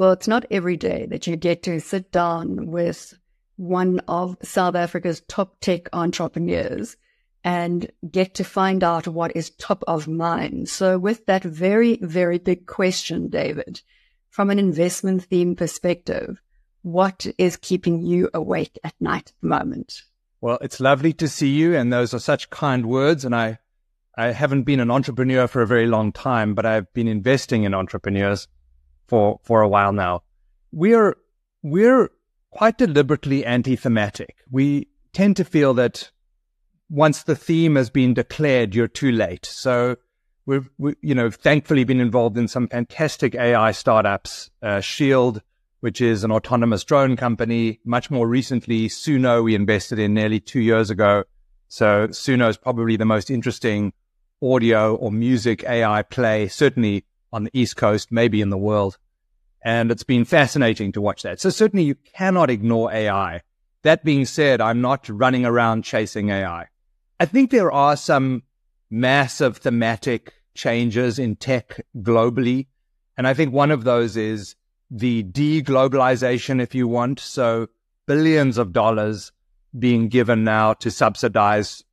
Well, it's not every day that you get to sit down with one of South Africa's top tech entrepreneurs and get to find out what is top of mind. So with that very, very big question, David, from an investment theme perspective, what is keeping you awake at night at the moment? Well, it's lovely to see you, and those are such kind words. And I haven't been an entrepreneur for a very long time, but I've been investing in entrepreneurs for a while now. We're quite deliberately anti-thematic. We tend to feel that once the theme has been declared, you're too late. So we've thankfully been involved in some fantastic AI startups, Shield, which is an autonomous drone company. Much more recently, Suno, we invested in nearly 2 years ago. So Suno is probably the most interesting audio or music AI play, certainly on the East Coast, maybe in the world. And it's been fascinating to watch that. So certainly you cannot ignore AI. That being said, I'm not running around chasing AI. I think there are some massive thematic changes in tech globally. And I think one of those is the de-globalization, if you want. So billions of dollars being given now to subsidize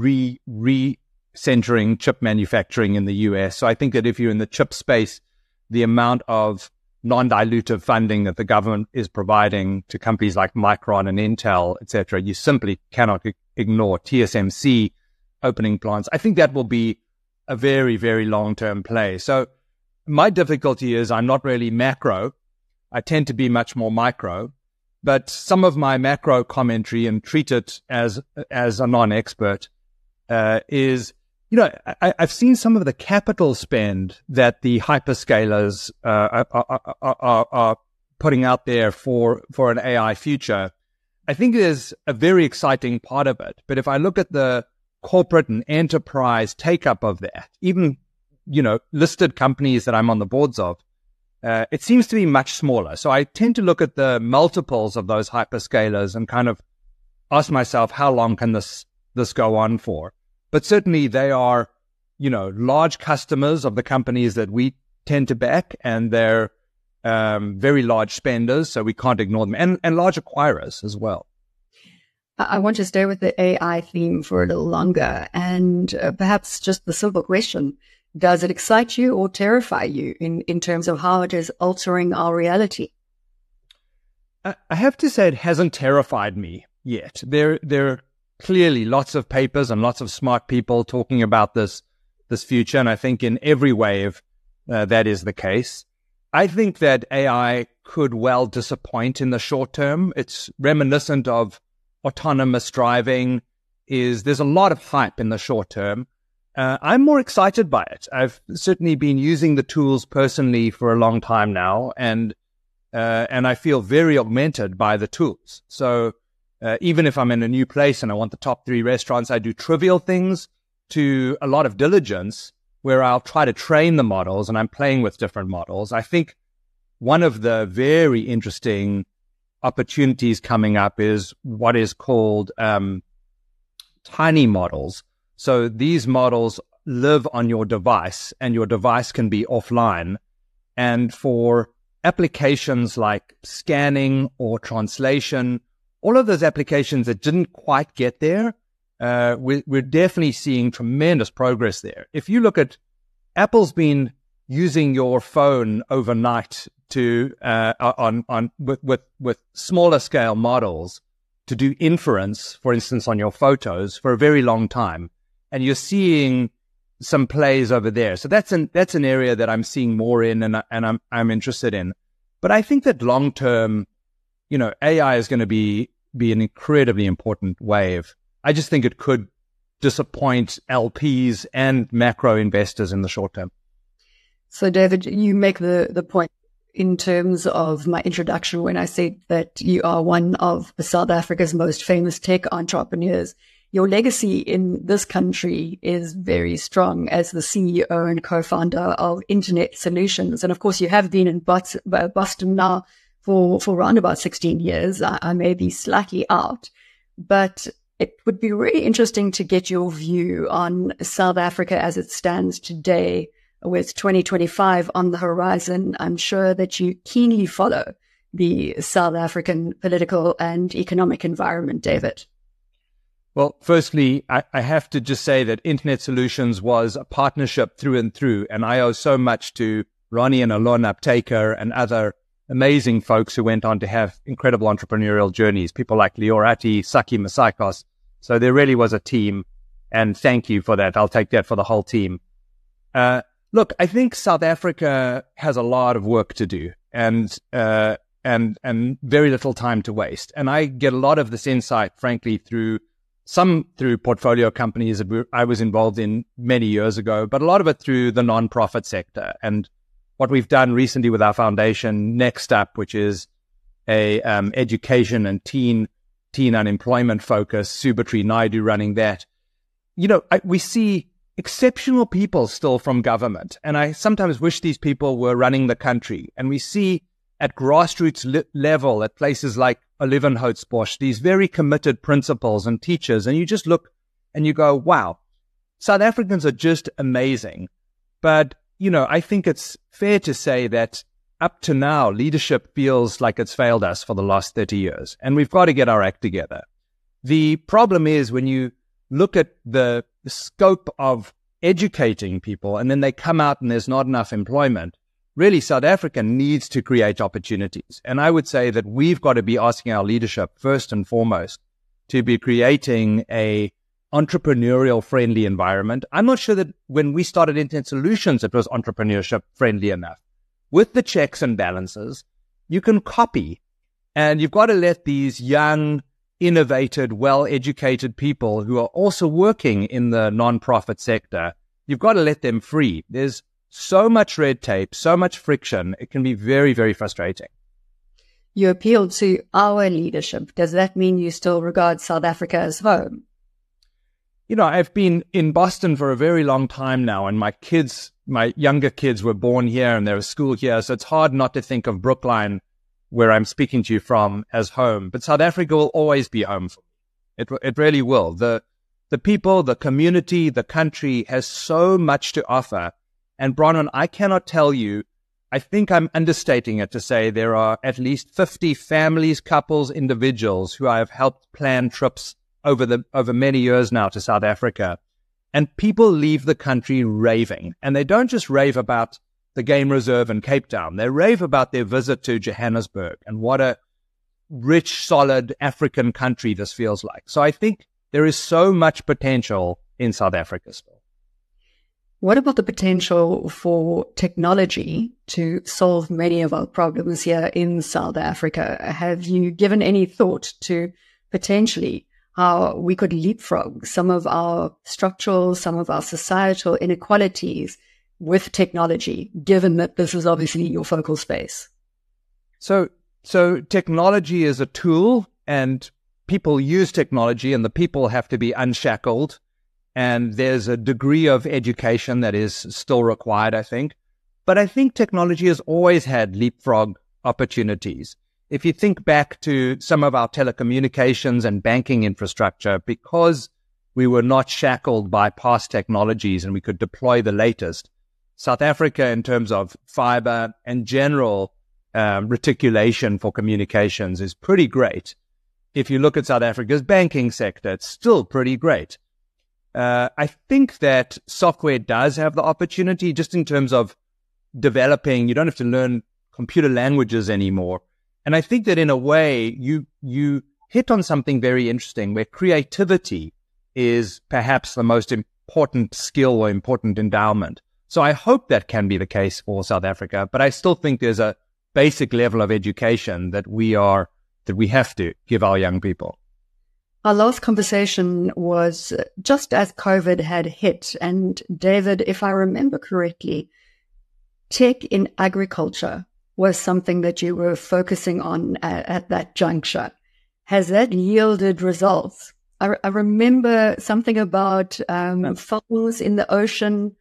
re-centering chip manufacturing in the US. So I think that if you're in the chip space, the amount of non-dilutive funding that the government is providing to companies like Micron and Intel, et cetera, you simply cannot ignore. TSMC opening plants. I think that will be a very, very long-term play. So my difficulty is I'm not really macro. I tend to be much more micro, but some of my macro commentary, and treat it as a non-expert, is, I've seen some of the capital spend that the hyperscalers are putting out there for an AI future. I think there's a very exciting part of it. But if I look at the corporate and enterprise take-up of that, even, listed companies that I'm on the boards of, it seems to be much smaller. So I tend to look at the multiples of those hyperscalers and kind of ask myself, how long can this go on for? But certainly they are, large customers of the companies that we tend to back, and they're very large spenders, so we can't ignore them, and large acquirers as well. I want to stay with the AI theme for a little longer, and perhaps just the simple question, does it excite you or terrify you in terms of how it is altering our reality? I have to say it hasn't terrified me yet. There are clearly lots of papers and lots of smart people talking about this future, and I think in every wave that is the case. I think that AI could well disappoint in the short term. It's reminiscent of autonomous driving. There's a lot of hype in the short term. I'm more excited by it. I've certainly been using the tools personally for a long time now, and I feel very augmented by the tools. So even if I'm in a new place and I want the top 3 restaurants, I do trivial things to a lot of diligence where I'll try to train the models, and I'm playing with different models. I think one of the very interesting opportunities coming up is what is called tiny models. So these models live on your device, and your device can be offline. And for applications like scanning or translation, all of those applications that didn't quite get there, we're definitely seeing tremendous progress there. If you look at Apple's been using your phone overnight to with smaller scale models to do inference, for instance, on your photos for a very long time, and you're seeing some plays over there. So that's an area that I'm seeing more in, and I'm interested in. But I think that long term, AI is going to be an incredibly important wave. I just think it could disappoint LPs and macro investors in the short term. So, David, you make the point in terms of my introduction when I said that you are one of South Africa's most famous tech entrepreneurs. Your legacy in this country is very strong as the CEO and co-founder of Internet Solutions. And of course, you have been in Boston now for around about 16 years. I may be slightly out, but it would be really interesting to get your view on South Africa as it stands today with 2025 on the horizon, I'm sure that you keenly follow the South African political and economic environment, David. Well, firstly, I have to just say that Internet Solutions was a partnership through and through, and I owe so much to Ronnie and Alon Aptaker and other amazing folks who went on to have incredible entrepreneurial journeys, people like Lior Atti, Saki Masakos. So there really was a team, and thank you for that. I'll take that for the whole team. Look, I think South Africa has a lot of work to do and very little time to waste. And I get a lot of this insight, frankly, through portfolio companies that I was involved in many years ago, but a lot of it through the nonprofit sector. And what we've done recently with our foundation, Next Up, which is a education and teen unemployment focus, Subhatri Naidu running that. We see exceptional people still from government, and I sometimes wish these people were running the country. And we see at grassroots level, at places like Olivenhoutspos, these very committed principals and teachers, and you just look and you go, wow, South Africans are just amazing. But I think it's fair to say that up to now, leadership feels like it's failed us for the last 30 years, and we've got to get our act together. The problem is when you look at the scope of educating people and then they come out and there's not enough employment, really South Africa needs to create opportunities. And I would say that we've got to be asking our leadership first and foremost to be creating a entrepreneurial friendly environment. I'm not sure that when we started Internet Solutions, it was entrepreneurship friendly enough. With the checks and balances, you can copy, and you've got to let these young, innovative, well-educated people who are also working in the nonprofit sector, you've got to let them free. There's so much red tape, so much friction. It can be very, very frustrating. You appeal to our leadership. Does that mean you still regard South Africa as home? I've been in Boston for a very long time now, and my younger kids were born here and they're at school here. So it's hard not to think of Brookline, where I'm speaking to you from, as home. But South Africa will always be home for me. It really will. The people, the community, the country has so much to offer. And Bronwyn, I cannot tell you, I think I'm understating it to say there are at least 50 families, couples, individuals who I have helped plan trips over many years now to South Africa. And people leave the country raving. And they don't just rave about the game reserve in Cape Town. They rave about their visit to Johannesburg and what a rich, solid African country this feels like. So I think there is so much potential in South Africa still. What about the potential for technology to solve many of our problems here in South Africa? Have you given any thought to potentially how we could leapfrog some of our structural, some of our societal inequalities with technology, given that this is obviously your focal space? So technology is a tool, and people use technology, and the people have to be unshackled. And there's a degree of education that is still required, I think. But I think technology has always had leapfrog opportunities. If you think back to some of our telecommunications and banking infrastructure, because we were not shackled by past technologies and we could deploy the latest, South Africa, in terms of fiber and general reticulation for communications, is pretty great. If you look at South Africa's banking sector, it's still pretty great. I think that software does have the opportunity, just in terms of developing. You don't have to learn computer languages anymore. And I think that in a way, you hit on something very interesting, where creativity is perhaps the most important skill or important endowment. So I hope that can be the case for South Africa, but I still think there's a basic level of education that we have to give our young people. Our last conversation was just as COVID had hit. And David, if I remember correctly, tech in agriculture was something that you were focusing on at that juncture. Has that yielded results? I remember something about foals in the ocean.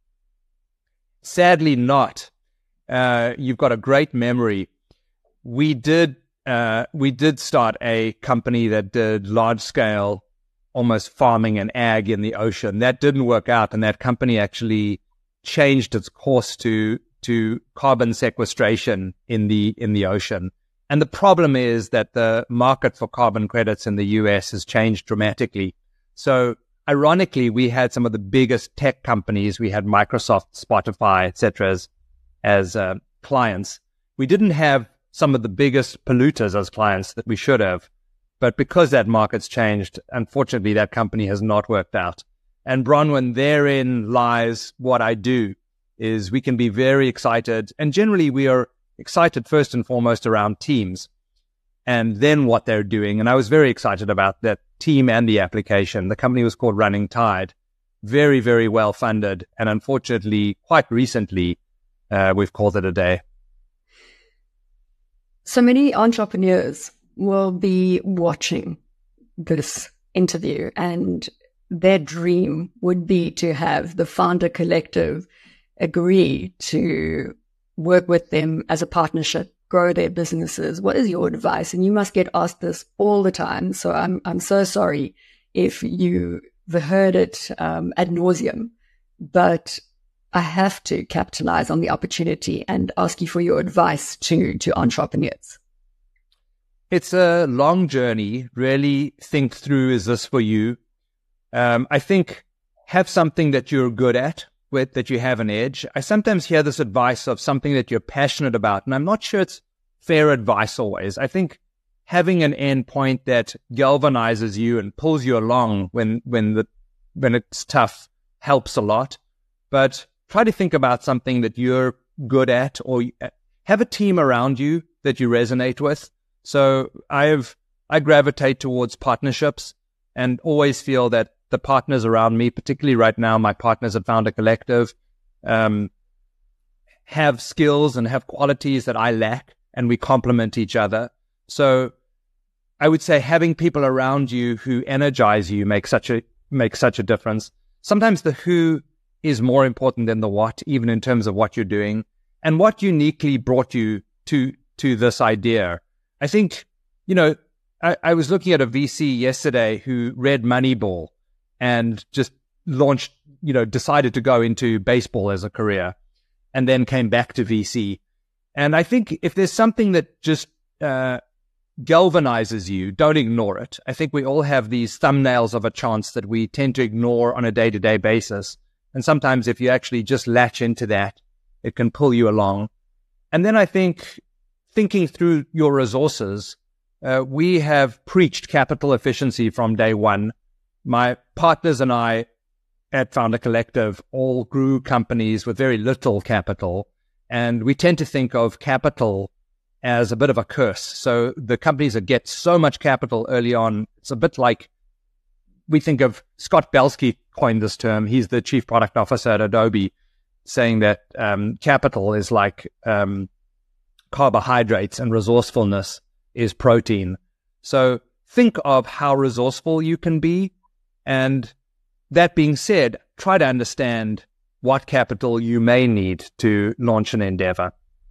Sadly not. You've got a great memory. We did start a company that did large-scale, almost farming and ag in the ocean. That didn't work out, and that company actually changed its course to carbon sequestration in the ocean. And the problem is that the market for carbon credits in the US has changed dramatically. So ironically, we had some of the biggest tech companies. We had Microsoft, Spotify, etc. as clients. We didn't have some of the biggest polluters as clients that we should have. But because that market's changed, unfortunately, that company has not worked out. And Bronwyn, therein lies what I do, is we can be very excited. And generally, we are excited first and foremost around teams and then what they're doing. And I was very excited about that team and the application. The company was called Running Tide, very, very well funded. And unfortunately, quite recently, we've called it a day. So many entrepreneurs will be watching this interview, and their dream would be to have the Founder Collective agree to work with them as a partnership, grow their businesses. What is your advice? And you must get asked this all the time. So I'm so sorry if you've heard it ad nauseum, but I have to capitalize on the opportunity and ask you for your advice to entrepreneurs. It's a long journey. Really think through, is this for you? I think have something that you're good at, that you have an edge. I sometimes hear this advice of something that you're passionate about, and I'm not sure it's fair advice always. I think having an end point that galvanizes you and pulls you along when it's tough helps a lot. But try to think about something that you're good at, or have a team around you that you resonate with. So I gravitate towards partnerships and always feel that the partners around me, particularly right now, my partners at Founder Collective, have skills and have qualities that I lack, and we complement each other. So I would say having people around you who energize you makes such a difference. Sometimes the who is more important than the what, even in terms of what you're doing and what uniquely brought you to this idea. I think, I was looking at a VC yesterday who read Moneyball and just launched, decided to go into baseball as a career and then came back to VC. And I think if there's something that just galvanizes you, don't ignore it. I think we all have these thumbnails of a chance that we tend to ignore on a day-to-day basis. And sometimes if you actually just latch into that, it can pull you along. And then I think thinking through your resources, we have preached capital efficiency from day one. My partners and I at Founder Collective all grew companies with very little capital. And we tend to think of capital as a bit of a curse. So the companies that get so much capital early on, it's a bit like we think of Scott Belsky coined this term. He's the chief product officer at Adobe, saying that capital is like carbohydrates and resourcefulness is protein. So think of how resourceful you can be. And that being said, try to understand what capital you may need to launch an endeavor.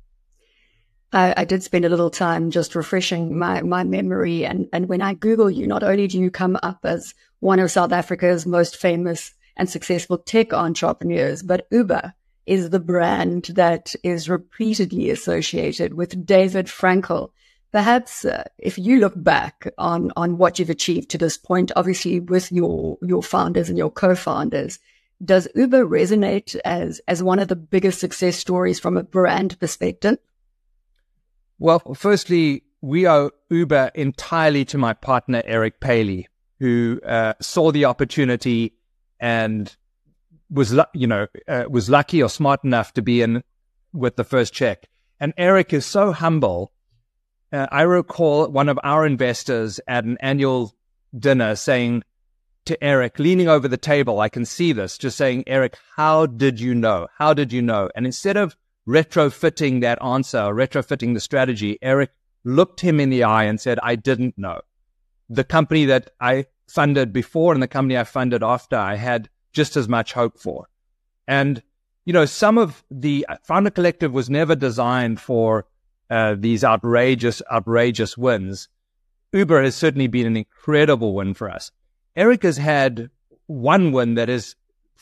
I did spend a little time just refreshing my memory. And when I Google you, not only do you come up as one of South Africa's most famous and successful tech entrepreneurs, but Uber is the brand that is repeatedly associated with David Frankel. Perhaps if you look back on what you've achieved to this point, obviously with your founders and your co-founders, does Uber resonate as one of the biggest success stories from a brand perspective? Well, firstly, we owe Uber entirely to my partner, Eric Paley, who saw the opportunity and was lucky or smart enough to be in with the first check. And Eric is so humble. I recall one of our investors at an annual dinner saying to Eric, leaning over the table, I can see this, just saying, Eric, how did you know? How did you know? And instead of retrofitting that answer, retrofitting the strategy, Eric looked him in the eye and said, I didn't know. The company that I funded before and the company I funded after, I had just as much hope for. And, some of the Founder Collective was never designed for these outrageous wins. Uber has certainly been an incredible win for us. Eric has had one win that is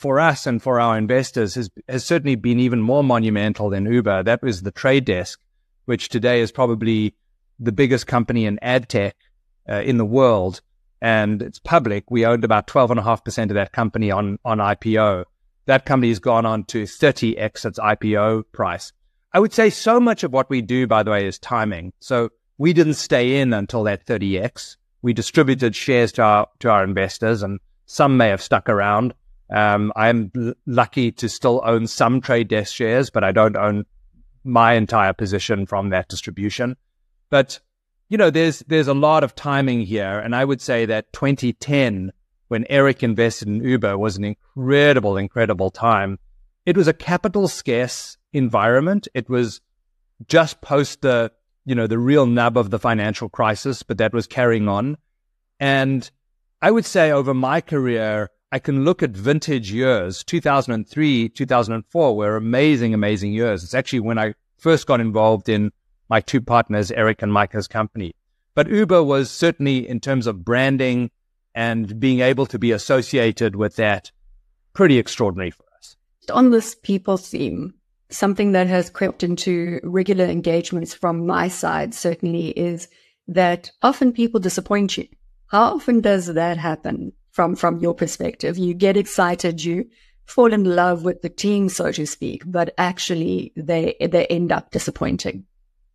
for us and for our investors has certainly been even more monumental than Uber. That was the Trade Desk, which today is probably the biggest company in ad tech in the world. And it's public. We owned about 12.5% of that company on IPO. That company has gone on to 30x its IPO price. I would say so much of what we do, by the way, is timing. So we didn't stay in until that 30x. We distributed shares to our investors, and some may have stuck around. I'm lucky to still own some Trade Desk shares, but I don't own my entire position from that distribution. But there's a lot of timing here, and I would say that 2010, when Eric invested in Uber, was an incredible time. It was a capital scarce environment. It was just post the real nub of the financial crisis, but that was carrying on. And I would say over my career, I can look at vintage years. 2003, 2004 were amazing years. It's actually when I first got involved in my two partners, Eric and Micah's company. But Uber was certainly, in terms of branding and being able to be associated with that, pretty extraordinary for us. On this people theme, something that has crept into regular engagements from my side certainly is that often people disappoint you. How often does that happen from your perspective? You get excited, you fall in love with the team, so to speak, but actually they end up disappointing.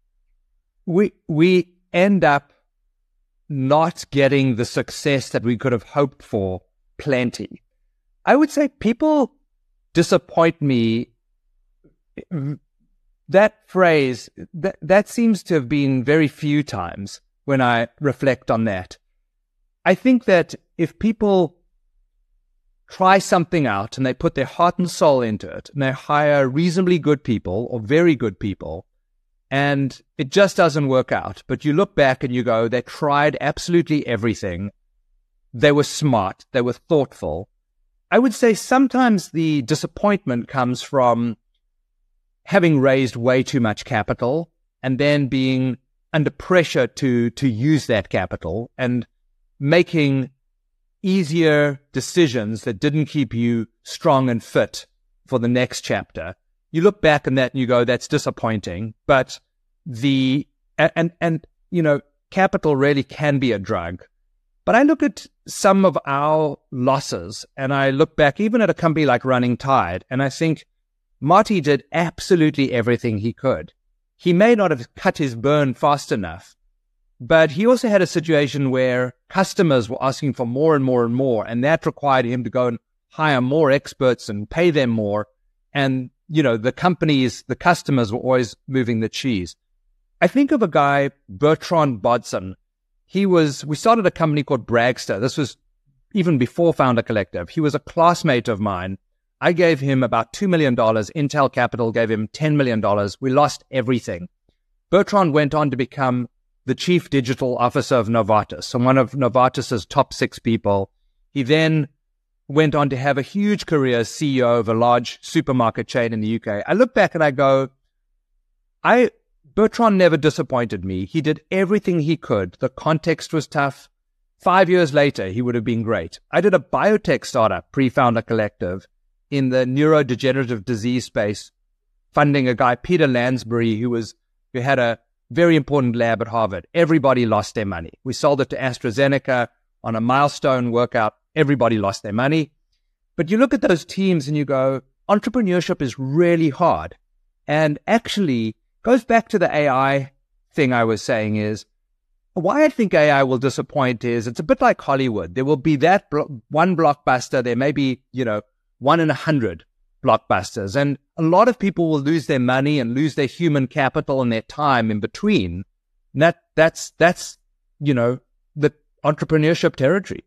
We end up not getting the success that we could have hoped for plenty. I would say people disappoint me. That phrase, that seems to have been very few times when I reflect on that. I think that if people try something out and they put their heart and soul into it, and they hire reasonably good people or very good people, and it just doesn't work out, but you look back and you go, they tried absolutely everything. They were smart. They were thoughtful. I would say sometimes the disappointment comes from having raised way too much capital and then being under pressure to use that capital and making easier decisions that didn't keep you strong and fit for the next chapter. You look back on that and you go, that's disappointing. But capital really can be a drug. But I look at some of our losses and I look back even at a company like Running Tide, and I think Marty did absolutely everything he could. He may not have cut his burn fast enough, but he also had a situation where customers were asking for more and more and more, and that required him to go and hire more experts and pay them more. And, the customers were always moving the cheese. I think of a guy, Bertrand Bodson. We started a company called Bragster. This was even before Founder Collective. He was a classmate of mine. I gave him about $2 million. Intel Capital gave him $10 million. We lost everything. Bertrand went on to become the chief digital officer of Novartis, and one of Novartis's top 6 people. He then went on to have a huge career as CEO of a large supermarket chain in the UK. I look back and I go, Bertrand never disappointed me. He did everything he could. The context was tough. 5 years later, he would have been great. I did a biotech startup, pre-Founder Collective, in the neurodegenerative disease space, funding a guy, Peter Lansbury, who had a very important lab at Harvard. Everybody lost their money. We sold it to AstraZeneca on a milestone workout. Everybody lost their money. But you look at those teams and you go, entrepreneurship is really hard. And actually goes back to the AI thing I was saying is, why I think AI will disappoint is it's a bit like Hollywood. There will be that one blockbuster. There may be, 1 in 100 blockbusters. And a lot of people will lose their money and lose their human capital and their time in between. And that's the entrepreneurship territory.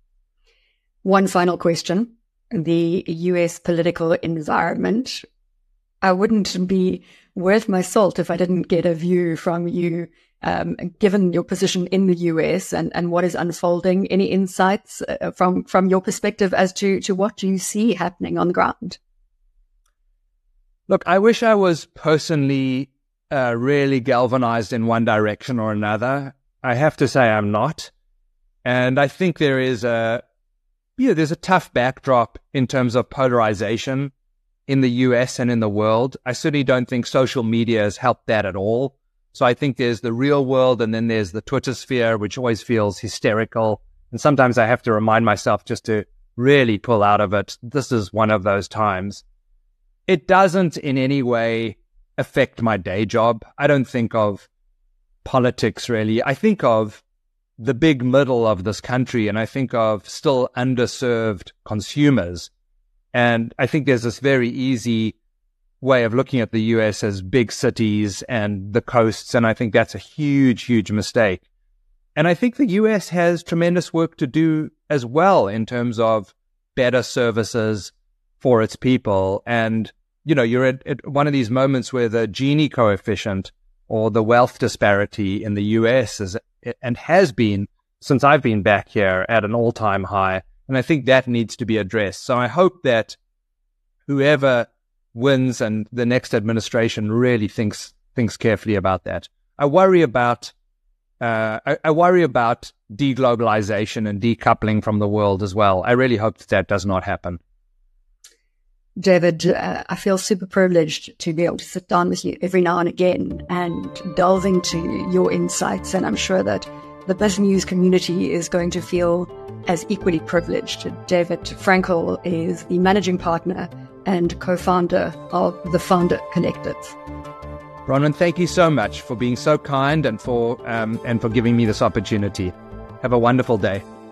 One final question. The US political environment. I wouldn't be worth my salt if I didn't get a view from you, given your position in the US and what is unfolding. Any insights from your perspective as to what you see happening on the ground? Look, I wish I was personally really galvanized in one direction or another. I have to say I'm not. And I think there is a there's a tough backdrop in terms of polarization in the US and in the world. I certainly don't think social media has helped that at all. So I think there's the real world and then there's the Twitter sphere, which always feels hysterical. And sometimes I have to remind myself just to really pull out of it. This is one of those times. It doesn't in any way affect my day job. I don't think of politics really. I think of the big middle of this country, and I think of still underserved consumers. And I think there's this very easy way of looking at the US as big cities and the coasts, and I think that's a huge, huge mistake. And I think the US has tremendous work to do as well in terms of better services for its people. And, you're at one of these moments where the Gini coefficient or the wealth disparity in the US is, and has been since I've been back here, at an all-time high. And I think that needs to be addressed. So I hope that whoever wins and the next administration really thinks carefully about that. I worry about deglobalization and decoupling from the world as well. I really hope that does not happen. David, I feel super privileged to be able to sit down with you every now and again and delve into your insights. And I'm sure that the BizNews community is going to feel as equally privileged. David Frankel is the managing partner and co-founder of the Founder Collective. Bronwyn, thank you so much for being so kind and for giving me this opportunity. Have a wonderful day.